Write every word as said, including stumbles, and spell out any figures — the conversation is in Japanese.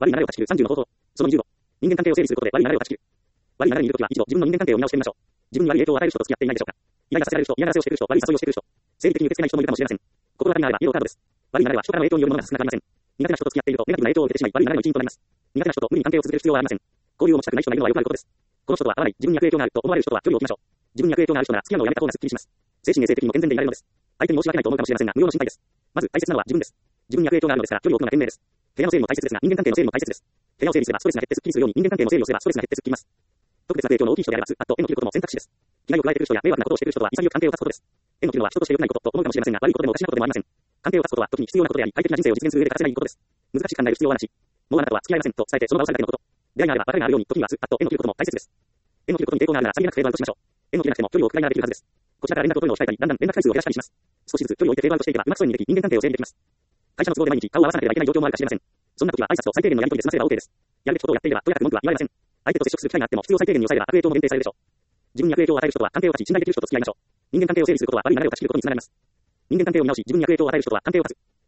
悪い流れを断ち切るさんじゅうの方法。そのにじゅうご。人間関係を整理することで悪い流れを断ち切る。悪い流れにいるときは一度自分の人間関係を見直してみましょう。自分に悪い影響を与える人と付き合っていないでしょうか。イライラさせられる人、嫌がらせをしている人、悪い誘いをしている人、生理的に受け付けない人もいるかもしれません。心当たりがあればイエローカードです。悪い流れは人からの影響によるものが少なくありません。苦手な人と付き合っているとネガティブな影響を受けてしまい悪い流れの一員となります。苦手な人と無理に関係を続ける必要はありません。交流を持ちたくない人がいるのはよくあることです。この人とは合わない、自分に悪影響があると思われる人とは距離を置きましょう。自分に悪影響がある人なら付き合うのをやめた方がすっきりします。精神衛生的にも健全でいられるのです。相手に申し訳ないと思うかもしれませんが、無用の心配です。まず大切なのは自分です。自分に悪影響があるのですから距離を置くのが賢明です。部屋の整理も大切ですが、人間関係の整理も大切です。部屋を整理すればストレスが減ってスッキリするように人間関係の整理をすればストレスが減ってスッキリます。特別な影響の大きい人であればずっと縁を切ることも選択肢です。危害を加えている人や迷惑なことをしている人とは潔く関係を断つことです。縁を切るのは人として良くないことと思うかもしれませんが、悪いことでもおかしなことでもありません。関係を断つことは時に必要なことであり、快適な人生を実現する上で欠かせないことです。難しく考える必要はなし。もうあなたは付き合いませんと伝えてその場を去るだけのこと。出会いがあれば別れがあるように時にはずっと縁を切ることも大切です。縁を切ることに抵抗があるならさりげなくフェードアウトしましょう。縁を切らなくても距離を置くがいができるはずです。こちらから連絡を取るのを控えたり、だんだん連絡回数を減らしたりします。少しずつ距離を置いてフェードアウトしていけばうまくそうにでき人間関係を整理できます。会社の都合で毎日顔を合わさなければいけない状況もあるかもしれません。そんな時は挨拶と最低限のやり取りで済ませれば OK です。やるべきことをやっていればとやかく文句は言われません。相手と接触する機会があっても必要最低限に抑えれば悪影響も限定されるでしょう。自分に悪影響を与える人とは関係を断ち信頼できる人と付き合いましょう。人間関係を整理することは悪い流れを断ち切ることにつながります。人間関係を見直し自分に悪影響を与える人とは関係を断つ。